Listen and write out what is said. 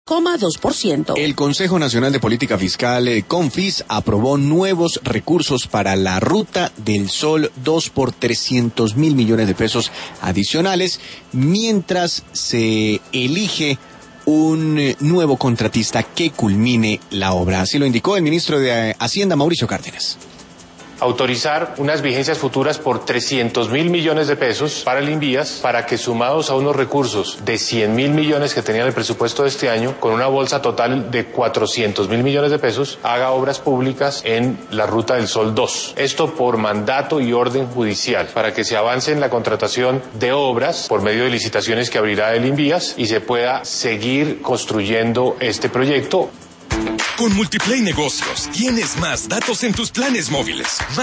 2,2%. El Consejo Nacional de Política Fiscal, CONFIS, aprobó nuevos recursos para la Ruta del Sol 2 por 300.000 millones de pesos adicionales, mientras se elige un nuevo contratista que culmine la obra. Así lo indicó el ministro de Hacienda, Mauricio Cárdenas. Autorizar unas vigencias futuras por 300.000 millones de pesos para el Invías, para que sumados a unos recursos de 100.000 millones que tenía en el presupuesto de este año, con una bolsa total de 400.000 millones de pesos, haga obras públicas en la Ruta del Sol 2. Esto por mandato y orden judicial, para que se avance en la contratación de obras por medio de licitaciones que abrirá el Invías y se pueda seguir construyendo este proyecto. Con Multiplay Negocios tienes más datos en tus planes móviles.